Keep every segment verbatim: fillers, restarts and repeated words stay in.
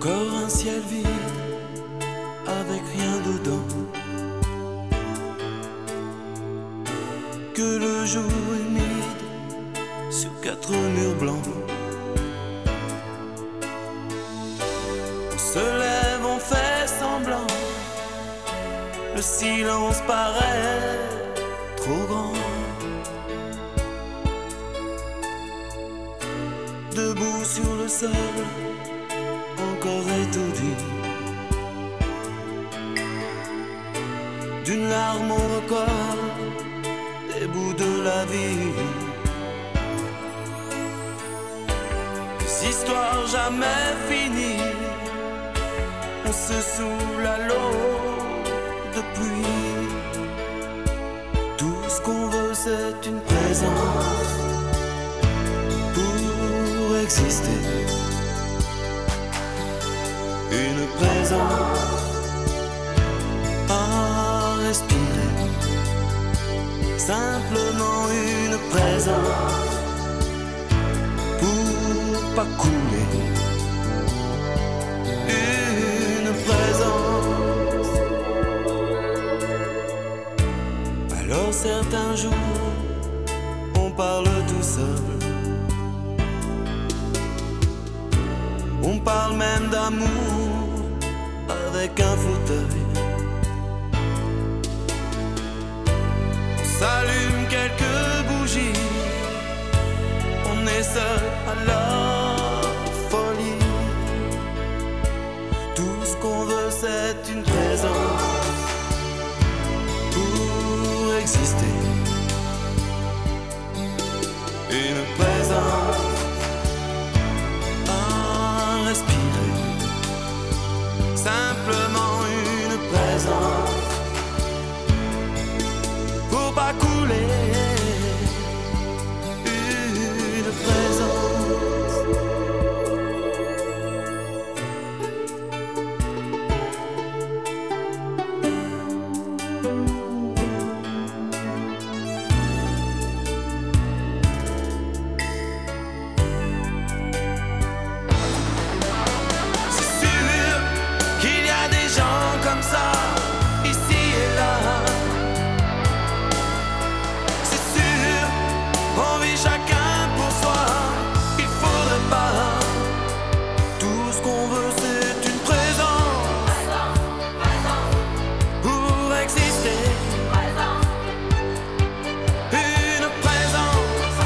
Encore un ciel vide avec rien dedans, que le jour humide sur quatre murs blancs. On se lève, on fait semblant, le silence paraît trop grand. Debout sur le sol, encore étourdi, d'une larme on recolle des bouts de la vie. Des histoires jamais finies, on se saoule à l'eau de pluie. Tout ce qu'on veut c'est une présence pour exister. Une présence à respirer, simplement une présence pour pas couler. Une présence. Alors certains jours, on parle tout seul, on parle même d'amour avec un fauteuil. On s'allume quelques bougies, on est seul à la folie. Tout ce qu'on veut c'est une présence pour exister. Une présence à respirer, simplement une présence pour pas couler. Une présence. C'est sûr qu'il y a des gens comme ça, ici et là. C'est sûr, on vit chacun pour soi. Il faudrait pas. Tout ce qu'on veut c'est une présence pour exister. Une présence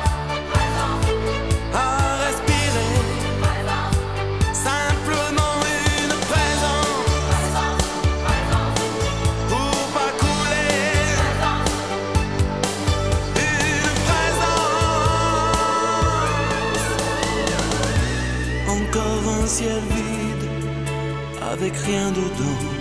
à respirer, simplement une présence pour pas couler. Une présence. Encore un ciel vide avec rien dedans,